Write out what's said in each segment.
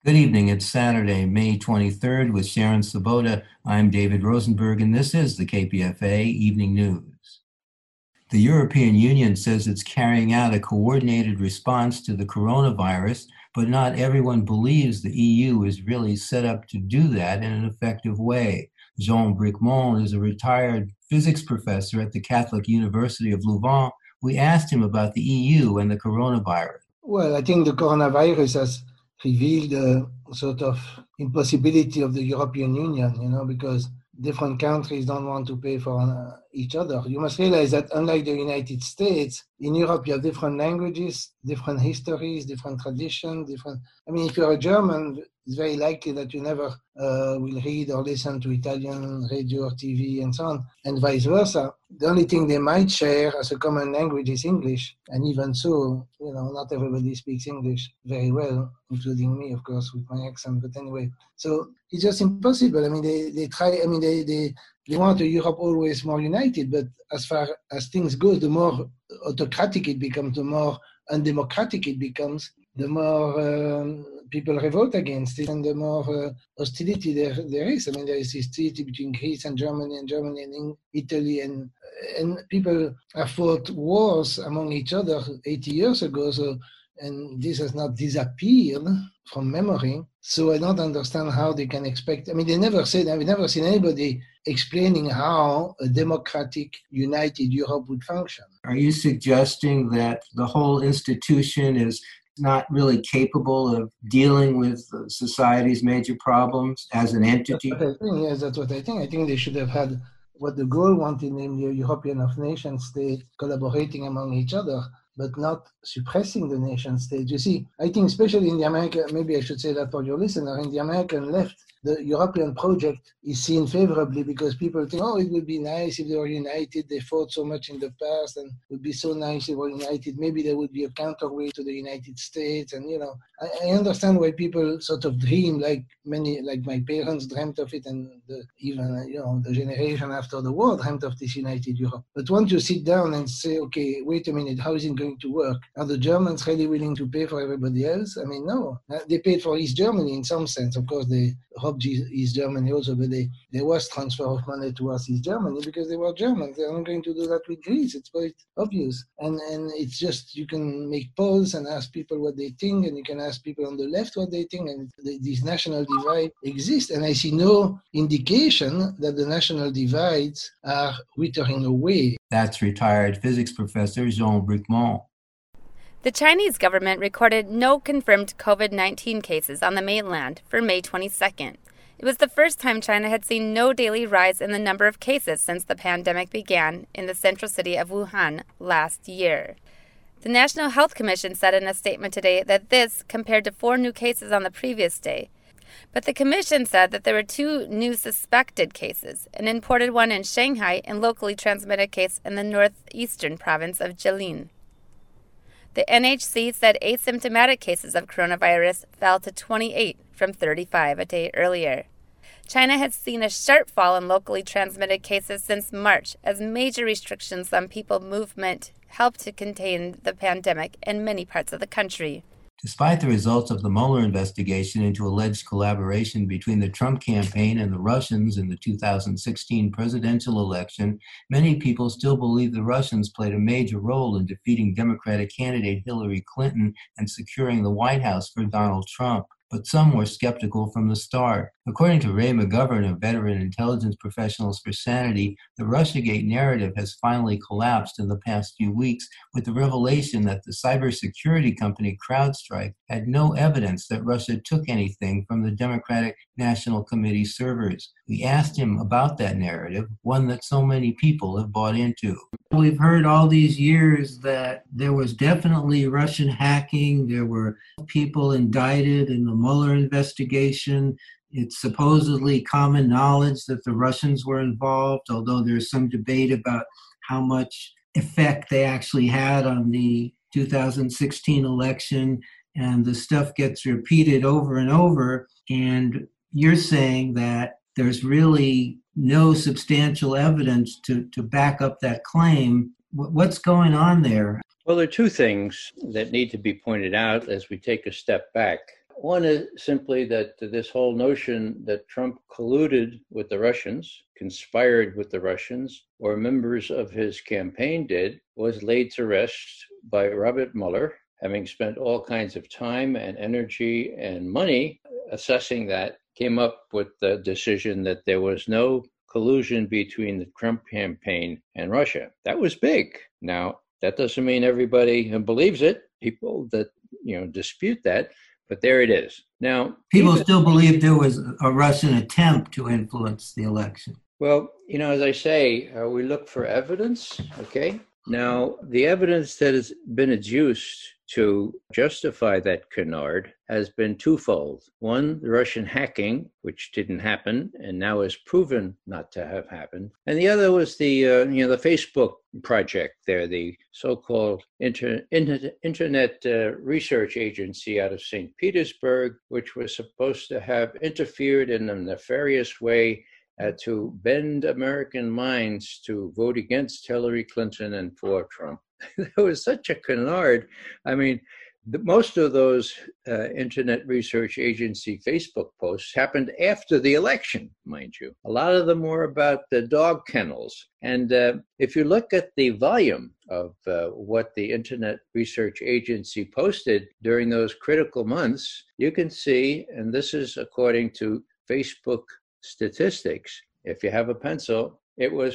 Good evening. It's Saturday, May 23rd with Sharon Sabota. I'm David Rosenberg, and this is the KPFA Evening News. The European Union says it's carrying out a coordinated response to the coronavirus, but not everyone believes the EU is really set up to do that in an effective way. Jean Bricmont is a retired physics professor at the Catholic University of Louvain. We asked him about the EU and the coronavirus. Well, I think the coronavirus has revealed the sort of impossibility of the European Union, because different countries don't want to pay for each other. You must realize that unlike the United States, in Europe you have different languages, different histories, different traditions, if you're a German, it's very likely that you never will read or listen to Italian radio or TV and so on, and vice versa. The only thing they might share as a common language is English, and even so, not everybody speaks English very well, including me, of course, with my accent, but anyway. So it's just impossible. They want a Europe always more united, but as far as things go, the more autocratic it becomes, the more undemocratic it becomes, the more people revolt against it, and the more hostility there is. There is this treaty between Greece and Germany and Italy, and people have fought wars among each other 80 years ago, and this has not disappeared from memory. So I don't understand how they can expect. I've never seen anybody explaining how a democratic, united Europe would function. Are you suggesting that the whole institution is not really capable of dealing with society's major problems as an entity? That's what I think. I think they should have had what de Gaulle wanted, namely a European of nation state collaborating among each other, but not suppressing the nation state. You see, I think especially in the American, maybe I should say that for your listener, in the American left, the European project is seen favorably because people think, it would be nice if they were united. They fought so much in the past, and it would be so nice if they were united. Maybe there would be a counterweight to the United States. And, I understand why people sort of dream, like my parents dreamt of it, and the generation after the war dreamt of this united Europe. But once you sit down and say, okay, wait a minute, how is it going to work? Are the Germans really willing to pay for everybody else? No. They paid for East Germany in some sense. Of course, they robbed East Germany also, but there was transfer of money towards East Germany because they were Germans. They're not going to do that with Greece. It's quite obvious. And it's just, you can make polls and ask people what they think, and you can ask people on the left what they think, and this national divide exists. And I see no indication that the national divides are withering away. That's retired physics professor Jean Bricmont. The Chinese government recorded no confirmed COVID-19 cases on the mainland for May 22nd. It was the first time China had seen no daily rise in the number of cases since the pandemic began in the central city of Wuhan last year. The National Health Commission said in a statement today that this compared to 4 new cases on the previous day. But the commission said that there were 2 new suspected cases, an imported one in Shanghai and locally transmitted case in the northeastern province of Jilin. The NHC said asymptomatic cases of coronavirus fell to 28 from 35 a day earlier. China has seen a sharp fall in locally transmitted cases since March as major restrictions on people movement helped to contain the pandemic in many parts of the country. Despite the results of the Mueller investigation into alleged collaboration between the Trump campaign and the Russians in the 2016 presidential election, many people still believe the Russians played a major role in defeating Democratic candidate Hillary Clinton and securing the White House for Donald Trump. But some were skeptical from the start. According to Ray McGovern of Veteran Intelligence Professionals for Sanity, the Russiagate narrative has finally collapsed in the past few weeks with the revelation that the cybersecurity company CrowdStrike had no evidence that Russia took anything from the Democratic National Committee servers. We asked him about that narrative, one that so many people have bought into. We've heard all these years that there was definitely Russian hacking. There were people indicted in the Mueller investigation. It's supposedly common knowledge that the Russians were involved, although there's some debate about how much effect they actually had on the 2016 election, and the stuff gets repeated over and over. And you're saying that there's really no substantial evidence to back up that claim. What's going on there? Well, there are 2 things that need to be pointed out as we take a step back. One is simply that this whole notion that Trump colluded with the Russians, conspired with the Russians, or members of his campaign did, was laid to rest by Robert Mueller, having spent all kinds of time and energy and money assessing that, came up with the decision that there was no collusion between the Trump campaign and Russia. That was big. Now, that doesn't mean everybody believes it. People that dispute that, but there it is. Now, people still believe there was a Russian attempt to influence the election. Well, as I say, we look for evidence, okay? Now, the evidence that has been adduced to justify that canard has been twofold. One, the Russian hacking, which didn't happen and now is proven not to have happened. And the other was the Facebook project there, the so-called Internet Research Agency out of St. Petersburg, which was supposed to have interfered in a nefarious way to bend American minds to vote against Hillary Clinton and for Trump. There was such a canard. I mean, most of those Internet Research Agency Facebook posts happened after the election, mind you. A lot of them were about the dog kennels. And if you look at the volume of what the Internet Research Agency posted during those critical months, you can see, and this is according to Facebook statistics, if you have a pencil, it was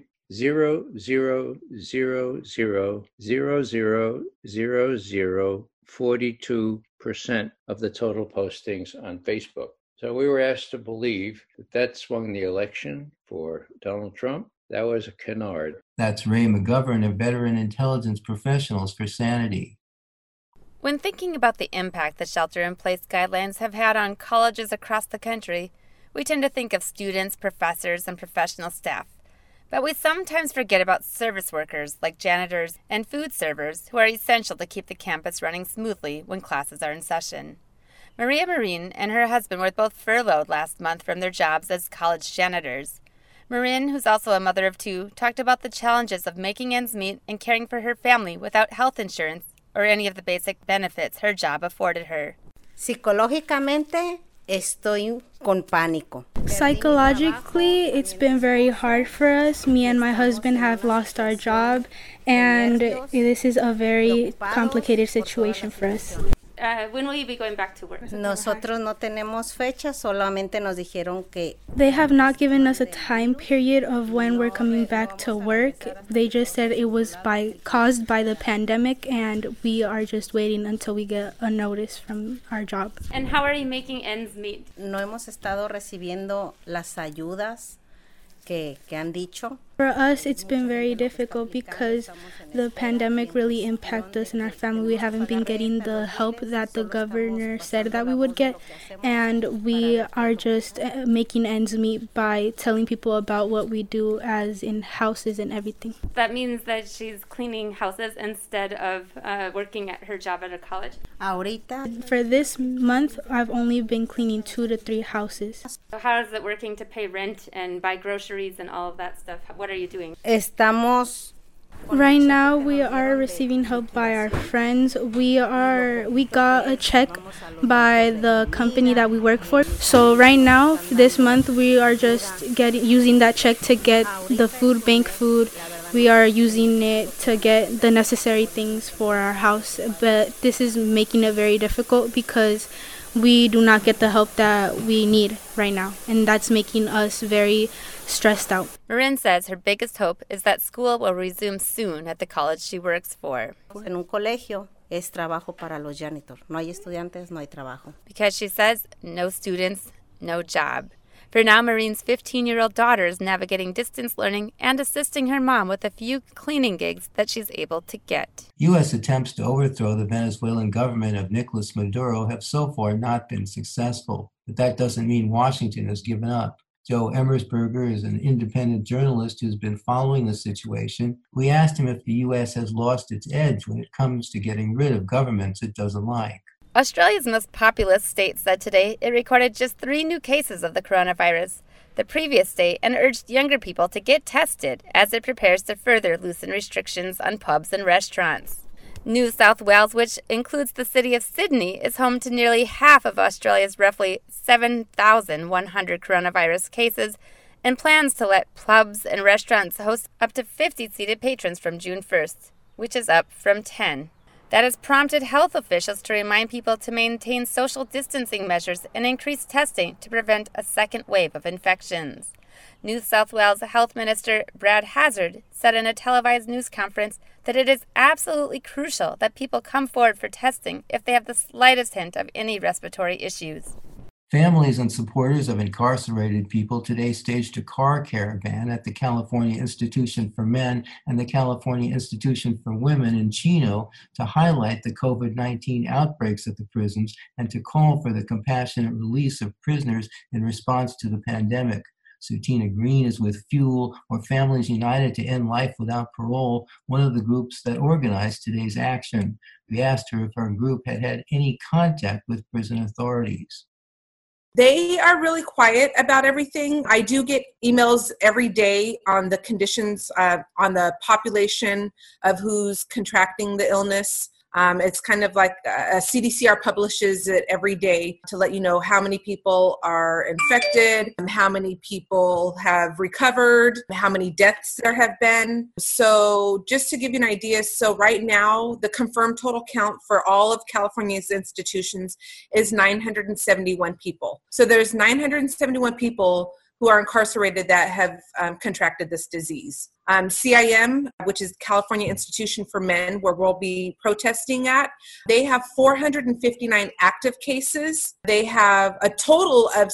0.000000042% of the total postings on Facebook. So we were asked to believe that swung the election for Donald Trump. That was a canard. That's Ray McGovern of Veteran Intelligence Professionals for Sanity. When thinking about the impact the shelter-in-place guidelines have had on colleges across the country, we tend to think of students, professors, and professional staff. But we sometimes forget about service workers like janitors and food servers who are essential to keep the campus running smoothly when classes are in session. Maria Marin and her husband were both furloughed last month from their jobs as college janitors. Marin, who's also a mother of two, talked about the challenges of making ends meet and caring for her family without health insurance or any of the basic benefits her job afforded her. Psicológicamente, estoy con pánico. Psychologically, it's been very hard for us. Me and my husband have lost our job, and this is a very complicated situation for us. When will you be going back to work? Nosotros no tenemos fecha, solamente nos dijeron que... They have not given us a time period of when we're coming back to work. They just said it was caused by the pandemic, and we are just waiting until we get a notice from our job. And how are you making ends meet? No hemos estado recibiendo las ayudas que han dicho. For us, it's been very difficult because the pandemic really impacted us and our family. We haven't been getting the help that the governor said that we would get, and we are just making ends meet by telling people about what we do as in houses and everything. That means that she's cleaning houses instead of working at her job at a college? Ahorita. For this month, I've only been cleaning 2 to 3 houses. So how is it working to pay rent and buy groceries and all of that stuff? What are you doing? Estamos... Right now, we are receiving help by our friends. We got a check by the company that we work for. So right now, this month, we are just using that check to get the food bank food. We are using it to get the necessary things for our house. But this is making it very difficult because we do not get the help that we need right now. And that's making us very stressed out. Marin says her biggest hope is that school will resume soon at the college she works for. En un colegio es trabajo para los janitors. No hay estudiantes, no hay trabajo. Because she says, no students, no job. For now, Marin's 15-year-old daughter is navigating distance learning and assisting her mom with a few cleaning gigs that she's able to get. U.S. attempts to overthrow the Venezuelan government of Nicolas Maduro have so far not been successful. But that doesn't mean Washington has given up. Joe Emersberger is an independent journalist who's been following the situation. We asked him if the U.S. has lost its edge when it comes to getting rid of governments it doesn't like. Australia's most populous state said today it recorded just 3 new cases of the coronavirus, the previous state, and urged younger people to get tested as it prepares to further loosen restrictions on pubs and restaurants. New South Wales, which includes the city of Sydney, is home to nearly half of Australia's roughly 7,100 coronavirus cases and plans to let pubs and restaurants host up to 50 seated patrons from June 1st, which is up from 10. That has prompted health officials to remind people to maintain social distancing measures and increase testing to prevent a second wave of infections. New South Wales Health Minister Brad Hazzard said in a televised news conference that it is absolutely crucial that people come forward for testing if they have the slightest hint of any respiratory issues. Families and supporters of incarcerated people today staged a car caravan at the California Institution for Men and the California Institution for Women in Chino to highlight the COVID-19 outbreaks at the prisons and to call for the compassionate release of prisoners in response to the pandemic. Sutina Green is with Fuel, or Families United to End Life Without Parole, one of the groups that organized today's action. We asked her if her group had had any contact with prison authorities. They are really quiet about everything. I do get emails every day on the conditions, on the population of who's contracting the illness. It's kind of like CDCR publishes it every day to let you know how many people are infected, how many people have recovered, how many deaths there have been. So just to give you an idea, so right now the confirmed total count for all of California's institutions is 971 people. So there's 971 people who are incarcerated that have contracted this disease. CIM, which is California Institution for Men, where we'll be protesting at, they have 459 active cases. They have a total of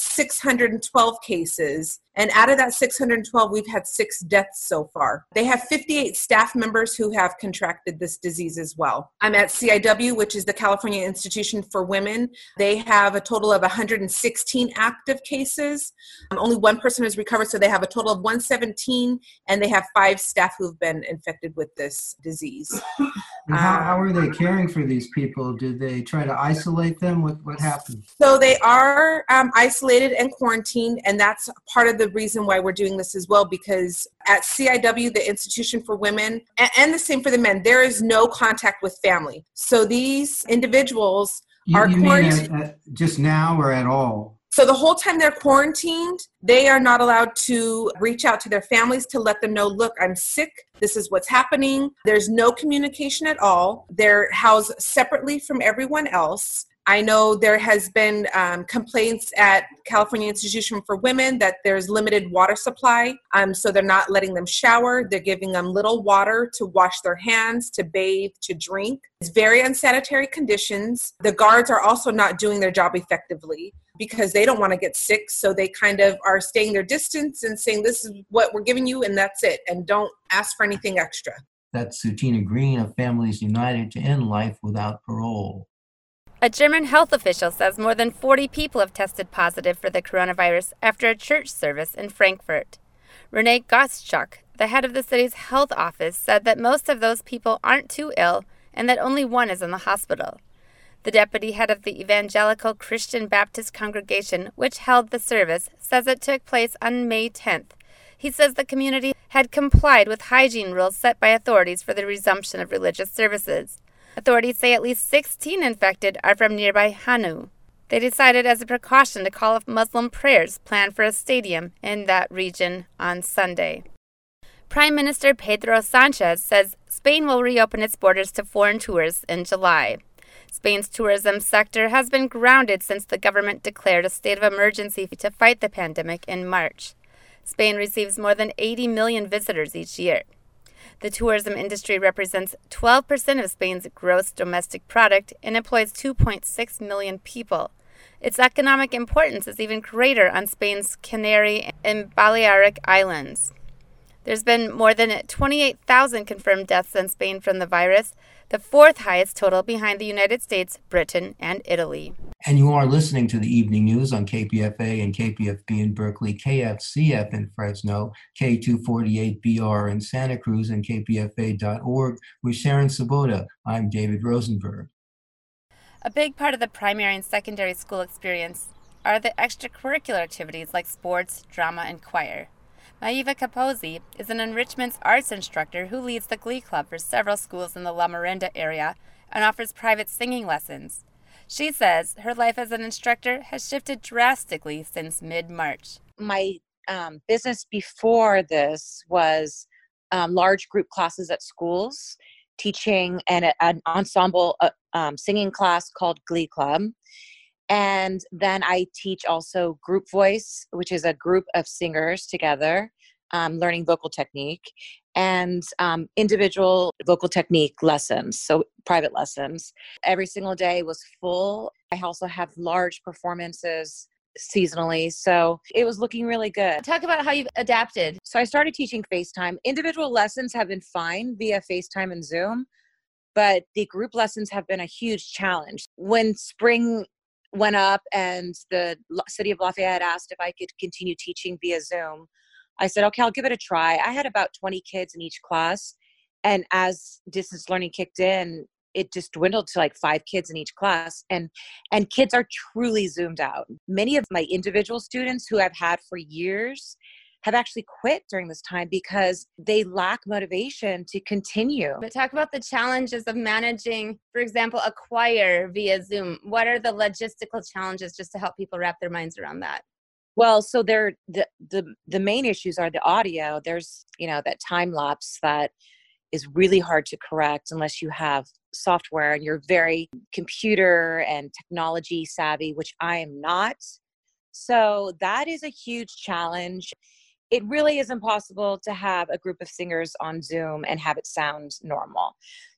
612 cases. And out of that 612, we've had 6 deaths so far. They have 58 staff members who have contracted this disease as well. I'm at CIW, which is the California Institution for Women. They have a total of 116 active cases. Only one person has recovered, so they have a total of 117, and they have 5 staff who've been infected with this disease. And how are they caring for these people? Did they try to isolate them? What happened? So they are isolated and quarantined, and that's part of the reason why we're doing this as well, because at CIW, the Institution for Women, and the same for the men, there is no contact with family. So these individuals are quarantined. Mean just now or at all? So the whole time they're quarantined, they are not allowed to reach out to their families to let them know, look, I'm sick. This is what's happening. There's no communication at all. They're housed separately from everyone else. I know there has been complaints at California Institution for Women that there's limited water supply, so they're not letting them shower. They're giving them little water to wash their hands, to bathe, to drink. It's very unsanitary conditions. The guards are also not doing their job effectively because they don't want to get sick, so they kind of are staying their distance and saying, this is what we're giving you and that's it, and don't ask for anything extra. That's Sutina Green of Families United to End Life Without Parole. A German health official says more than 40 people have tested positive for the coronavirus after a church service in Frankfurt. Renee Gottschalk, the head of the city's health office, said that most of those people aren't too ill and that only one is in the hospital. The deputy head of the Evangelical Christian Baptist congregation, which held the service, says it took place on May 10th. He says the community had complied with hygiene rules set by authorities for the resumption of religious services. Authorities say at least 16 infected are from nearby Hanu. They decided as a precaution to call off Muslim prayers planned for a stadium in that region on Sunday. Prime Minister Pedro Sanchez says Spain will reopen its borders to foreign tourists in July. Spain's tourism sector has been grounded since the government declared a state of emergency to fight the pandemic in March. Spain receives more than 80 million visitors each year. The tourism industry represents 12% of Spain's gross domestic product and employs 2.6 million people. Its economic importance is even greater on Spain's Canary and Balearic Islands. There's been more than 28,000 confirmed deaths in Spain from the virus, the 4th highest total behind the United States, Britain, and Italy. And you are listening to the evening news on KPFA and KPFB in Berkeley, KFCF in Fresno, K248BR in Santa Cruz, and KPFA.org with Sharon Sabota. I'm David Rosenberg. A big part of the primary and secondary school experience are the extracurricular activities like sports, drama, and choir. Maiva Capozzi is an enrichment arts instructor who leads the Glee Club for several schools in the La Miranda area and offers private singing lessons. She says her life as an instructor has shifted drastically since mid-March. My business before this was large group classes at schools, teaching an ensemble singing class called Glee Club. And then I teach also group voice, which is a group of singers together, learning vocal technique, and individual vocal technique lessons, so private lessons. Every single day was full. I also have large performances seasonally, so it was looking really good. Talk about how you've adapted. So I started teaching FaceTime. Individual lessons have been fine via FaceTime and Zoom, but the group lessons have been a huge challenge. When spring went up and the city of Lafayette asked if I could continue teaching via Zoom, I said, okay, I'll give it a try. I had about 20 kids in each class. And as distance learning kicked in, it just dwindled to like 5 kids in each class. And kids are truly zoomed out. Many of my individual students who I've had for years have actually quit during this time because they lack motivation to continue. But talk about the challenges of managing, for example, a choir via Zoom. What are the logistical challenges, just to help people wrap their minds around that? Well, so the main issues are the audio. There's, that time lapse that is really hard to correct unless you have software and you're very computer and technology savvy, which I am not. So that is a huge challenge. It really is impossible to have a group of singers on Zoom and have it sound normal.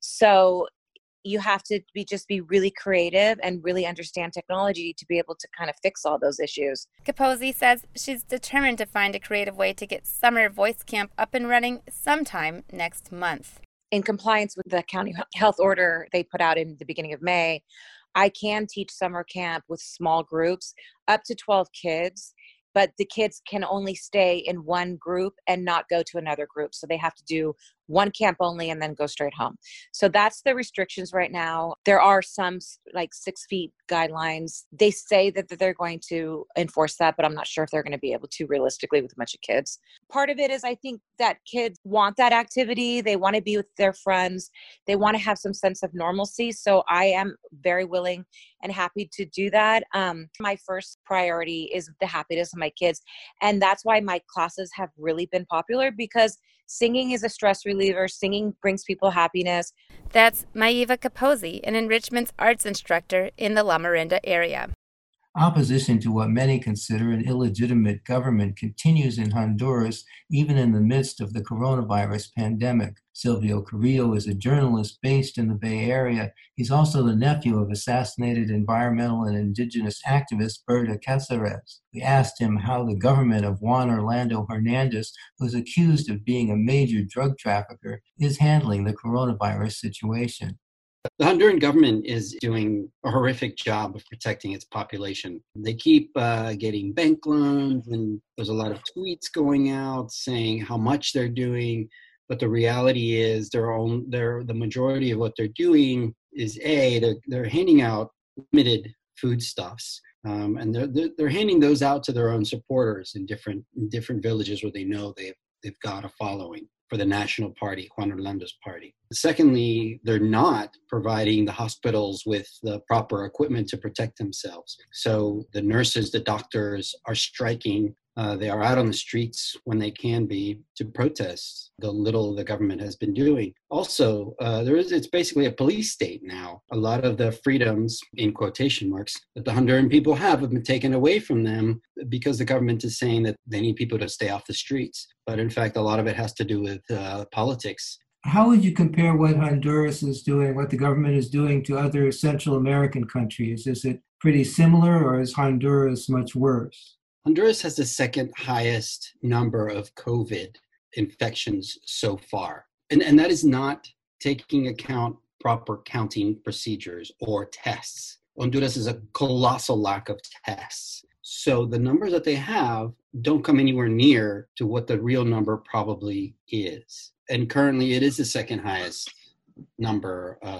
So you have to be really creative and really understand technology to be able to kind of fix all those issues. Capozzi says she's determined to find a creative way to get summer voice camp up and running sometime next month. In compliance with the county health order they put out in the beginning of May, I can teach summer camp with small groups, up to 12 kids. But the kids can only stay in one group and not go to another group. So they have to do one camp only and then go straight home. So that's the restrictions right now. There are some like 6 feet guidelines. They say that they're going to enforce that, but I'm not sure if they're going to be able to realistically with a bunch of kids. Part of it is I think that kids want that activity. They want to be with their friends. They want to have some sense of normalcy. So I am very willing and happy to do that. My first priority is the happiness of my kids. And that's why my classes have really been popular, because singing is a stress reliever. Singing brings people happiness. That's Maiva Capozzi, an enrichment arts instructor in the La Miranda area. Opposition to what many consider an illegitimate government continues in Honduras, even in the midst of the coronavirus pandemic. Silvio Carrillo is a journalist based in the Bay Area. He's also the nephew of assassinated environmental and indigenous activist Berta Cáceres. We asked him how the government of Juan Orlando Hernandez, who's accused of being a major drug trafficker, is handling the coronavirus situation. The Honduran government is doing a horrific job of protecting its population. They keep getting bank loans, and there's a lot of tweets going out saying how much they're doing. But the reality is the majority of what they're doing is they're handing out limited foodstuffs. And they're handing those out to their own supporters in different villages where they know they've got a following for the national party, Juan Orlando's party. Secondly, they're not providing the hospitals with the proper equipment to protect themselves. So the nurses, the doctors are striking. They are out on the streets when they can be to protest the little the government has been doing. Also, it's basically a police state now. A lot of the freedoms, in quotation marks, that the Honduran people have been taken away from them because the government is saying that they need people to stay off the streets. But in fact, a lot of it has to do with politics. How would you compare what Honduras is doing, what the government is doing, to other Central American countries? Is it pretty similar, or is Honduras much worse? Honduras has the second highest number of COVID infections so far. And that is not taking account proper counting procedures or tests. Honduras has a colossal lack of tests. So the numbers that they have don't come anywhere near to what the real number probably is. And currently it is the second highest number of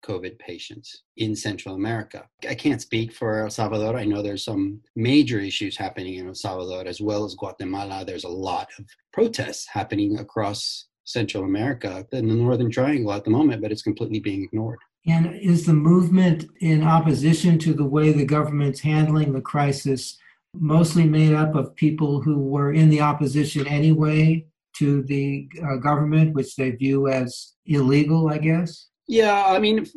COVID patients in Central America. I can't speak for El Salvador. I know there's some major issues happening in El Salvador as well as Guatemala. There's a lot of protests happening across Central America in the Northern Triangle at the moment, but it's completely being ignored. And is the movement in opposition to the way the government's handling the crisis mostly made up of people who were in the opposition anyway to the government, which they view as illegal, I guess? Yeah, I mean,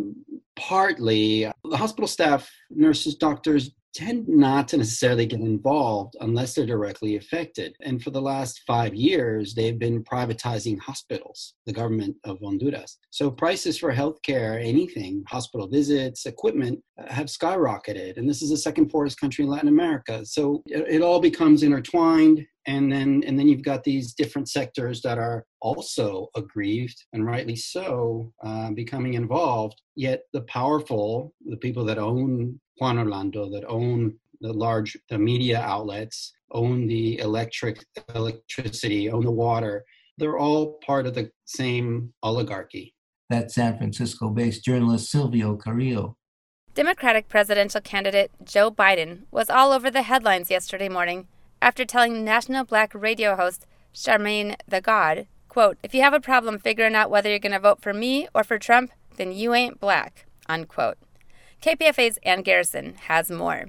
partly. The hospital staff, nurses, doctors tend not to necessarily get involved unless they're directly affected. And for the last 5 years, they've been privatizing hospitals, the government of Honduras. So prices for healthcare, anything, hospital visits, equipment, have skyrocketed. And this is the second poorest country in Latin America. So it all becomes intertwined. And then you've got these different sectors that are also aggrieved, and rightly so, becoming involved. Yet the powerful, the people that own Juan Orlando, that own the media outlets, own the electricity, own the water, they're all part of the same oligarchy. That's San Francisco-based journalist Silvio Carrillo. Democratic presidential candidate Joe Biden was all over the headlines yesterday morning after telling national black radio host Charmaine the God, quote, "If you have a problem figuring out whether you're going to vote for me or for Trump, then you ain't black," unquote. KPFA's Ann Garrison has more.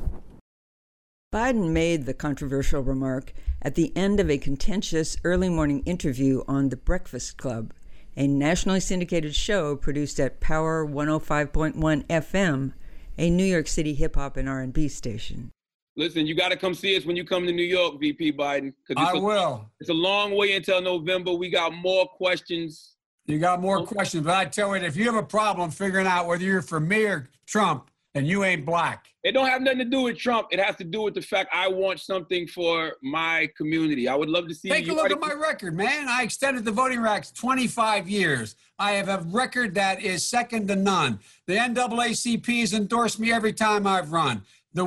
Biden made the controversial remark at the end of a contentious early morning interview on The Breakfast Club, a nationally syndicated show produced at Power 105.1 FM, a New York City hip-hop and R&B station. Listen, you got to come see us when you come to New York, VP Biden. I will. It's a long way until November. We got more questions. You got more questions, but I tell you, if you have a problem figuring out whether you're for me or Trump, then you ain't black. It don't have nothing to do with Trump. It has to do with the fact I want something for my community. I would love to see Take a look at my record, man. I extended the voting rights 25 years. I have a record that is second to none. The NAACP has endorsed me every time I've run.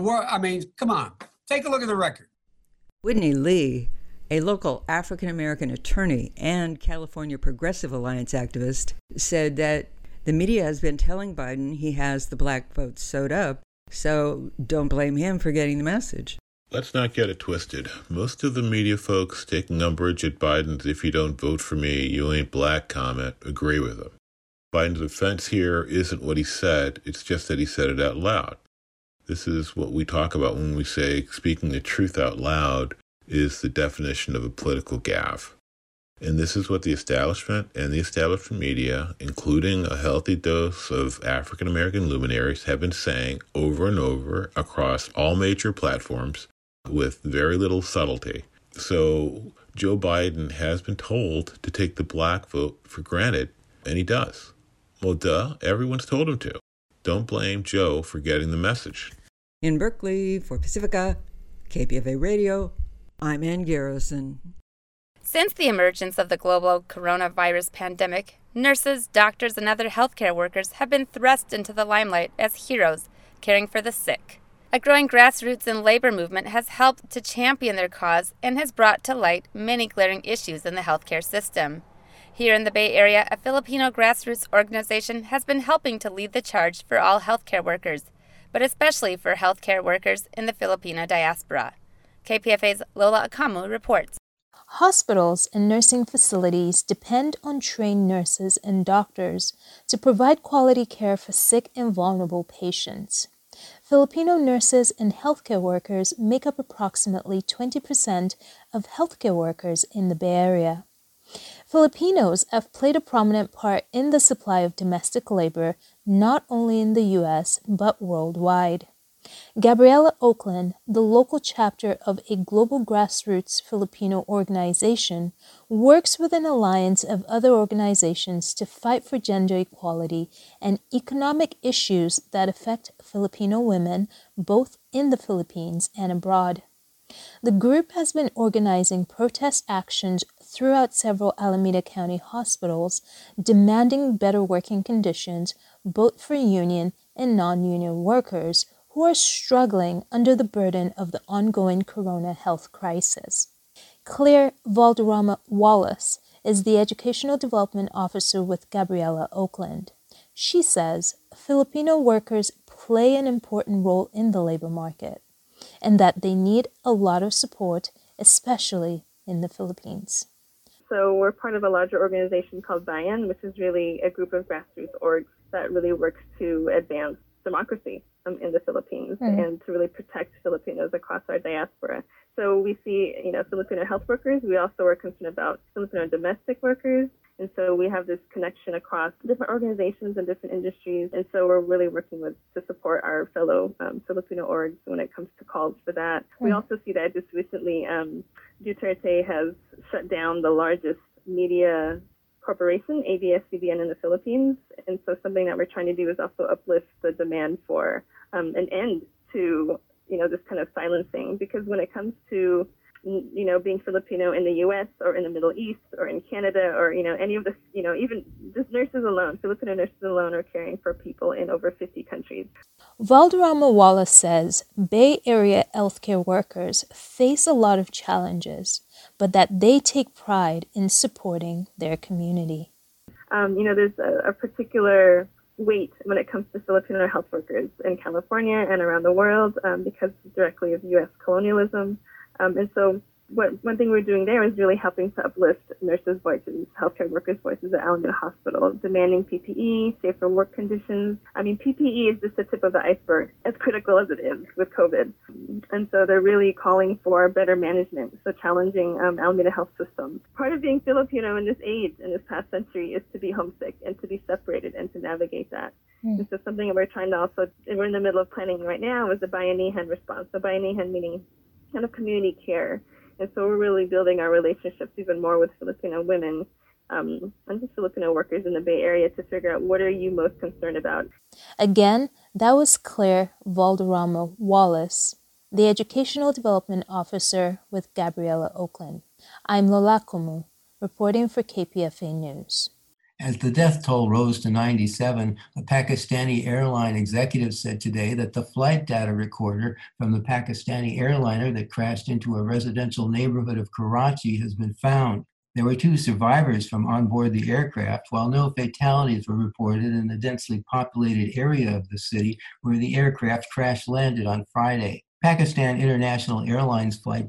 Come on. Take a look at the record. Whitney Lee, a local African-American attorney and California Progressive Alliance activist, said that the media has been telling Biden he has the black vote sewed up, so don't blame him for getting the message. Let's not get it twisted. Most of the media folks taking umbrage at Biden's "if you don't vote for me, you ain't black" comment agree with him. Biden's offense here isn't what he said, it's just that he said it out loud. This is what we talk about when we say speaking the truth out loud is the definition of a political gaffe. And this is what the establishment and the establishment media, including a healthy dose of African-American luminaries, have been saying over and over across all major platforms with very little subtlety. So Joe Biden has been told to take the black vote for granted, and he does. Well, duh, everyone's told him to. Don't blame Joe for getting the message. In Berkeley, for Pacifica, KPFA Radio, I'm Ann Garrison. Since the emergence of the global coronavirus pandemic, nurses, doctors, and other healthcare workers have been thrust into the limelight as heroes caring for the sick. A growing grassroots and labor movement has helped to champion their cause and has brought to light many glaring issues in the healthcare system. Here in the Bay Area, a Filipino grassroots organization has been helping to lead the charge for all healthcare workers, but especially for healthcare workers in the Filipino diaspora. KPFA's Lola Akamu reports. Hospitals and nursing facilities depend on trained nurses and doctors to provide quality care for sick and vulnerable patients. Filipino nurses and healthcare workers make up approximately 20% of healthcare workers in the Bay Area. Filipinos have played a prominent part in the supply of domestic labor, not only in the U.S., but worldwide. Gabriela Oakland, the local chapter of a global grassroots Filipino organization, works with an alliance of other organizations to fight for gender equality and economic issues that affect Filipino women, both in the Philippines and abroad. The group has been organizing protest actions throughout several Alameda County hospitals, demanding better working conditions both for union and non-union workers who are struggling under the burden of the ongoing corona health crisis. Claire Valderrama Wallace is the Educational Development Officer with Gabriela Oakland. She says Filipino workers play an important role in the labor market and that they need a lot of support, especially in the Philippines. So we're part of a larger organization called Bayan, which is really a group of grassroots orgs that really works to advance democracy in the Philippines and to really protect Filipinos across our diaspora. So we see, Filipino health workers. We also are concerned about Filipino domestic workers. And so we have this connection across different organizations and different industries. And so we're really working to support our fellow Filipino orgs when it comes to calls for that. We also see that just recently Duterte has shut down the largest media corporation, ABS-CBN, in the Philippines. And so something that we're trying to do is also uplift the demand for an end to, this kind of silencing. Because when it comes to being Filipino in the U.S. or in the Middle East or in Canada or, any of the, even just nurses alone, Filipino nurses alone are caring for people in over 50 countries. Valderrama Wallace says Bay Area healthcare workers face a lot of challenges, but that they take pride in supporting their community. There's a particular weight when it comes to Filipino health workers in California and around the world because directly of U.S. colonialism. And so one thing we're doing there is really helping to uplift nurses' voices, healthcare workers' voices at Alameda Hospital, demanding PPE, safer work conditions. PPE is just the tip of the iceberg, as critical as it is with COVID. And so they're really calling for better management, so challenging Alameda health system. Part of being Filipino in this age, in this past century, is to be homesick and to be separated and to navigate that. And so something that we're trying to we're in the middle of planning right now is the Bayanihan response. So Bayanihan meaning kind of community care. And so we're really building our relationships even more with Filipino women and just Filipino workers in the Bay Area to figure out what are you most concerned about. Again, that was Claire Valderrama Wallace, the Educational Development Officer with Gabriela Oakland. I'm Lola Kumu, reporting for KPFA News. As the death toll rose to 97, a Pakistani airline executive said today that the flight data recorder from the Pakistani airliner that crashed into a residential neighborhood of Karachi has been found. There were 2 survivors from on board the aircraft, while no fatalities were reported in the densely populated area of the city where the aircraft crash-landed on Friday. Pakistan International Airlines flight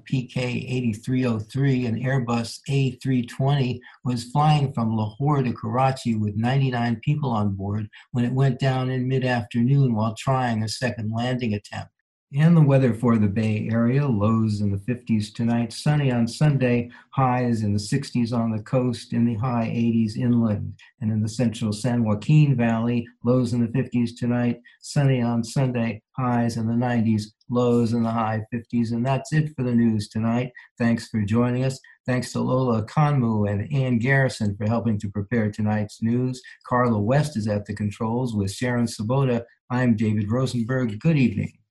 PK-8303, an Airbus A320, was flying from Lahore to Karachi with 99 people on board when it went down in mid-afternoon while trying a second landing attempt. And the weather for the Bay Area, lows in the 50s tonight, sunny on Sunday, highs in the 60s on the coast, in the high 80s inland. And in the central San Joaquin Valley, lows in the 50s tonight, sunny on Sunday, highs in the 90s, lows in the high 50s. And that's it for the news tonight. Thanks for joining us. Thanks to Lola Kanmu and Ann Garrison for helping to prepare tonight's news. Carla West is at the controls with Sharon Sabota. I'm David Rosenberg. Good evening.